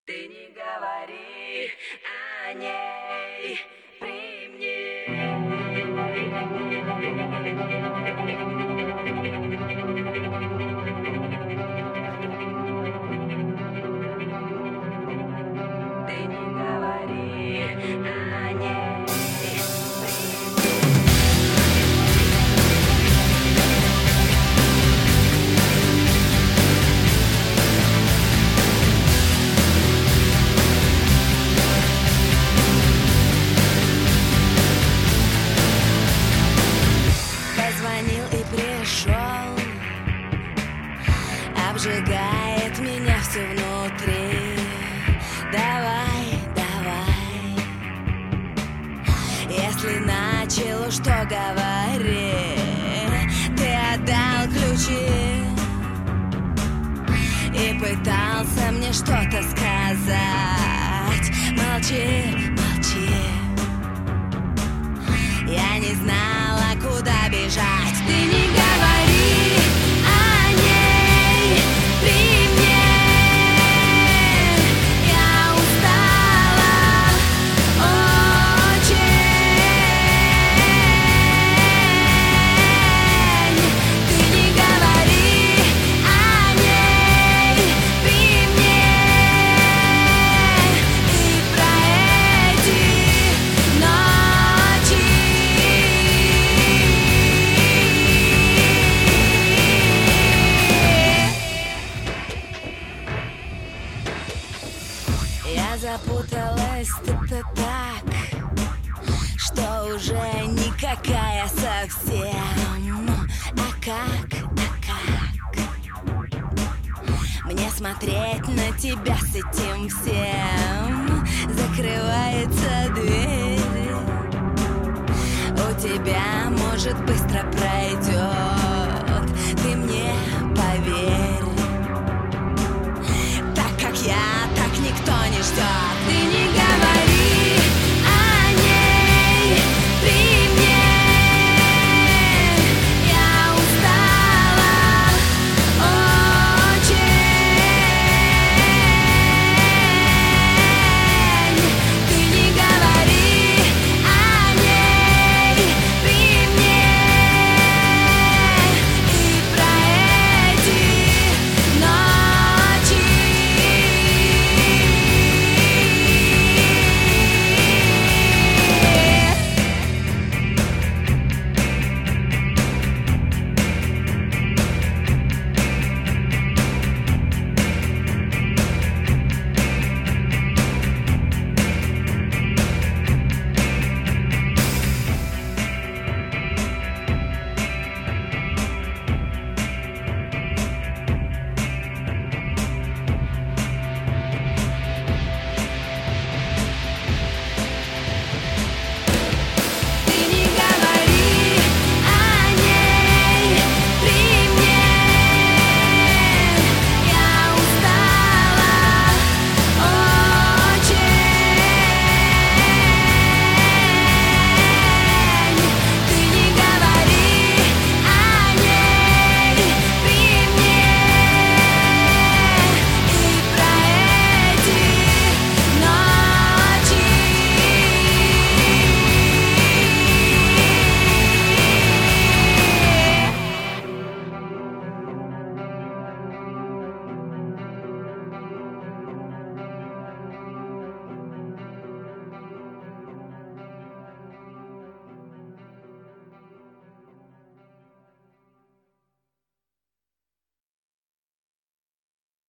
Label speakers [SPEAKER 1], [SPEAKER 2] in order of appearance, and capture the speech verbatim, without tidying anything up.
[SPEAKER 1] Ты не говори о ней при мне. Ты не говори о ней.
[SPEAKER 2] Позвонил и пришел, обжигает меня все внутри. Давай, давай, если начал, уж что говори. Ты отдал ключи и пытался мне что-то сказать. Молчи, молчи, я не знала, куда бежать. Ты не говори о ней при мне. Я устала очень. Ты не говори о ней при мне. И про эти ночи. Я запуталась-то так, что уже никакая совсем. А как, а как мне смотреть на тебя с этим всем? Закрывается дверь, у тебя может быстро пройти.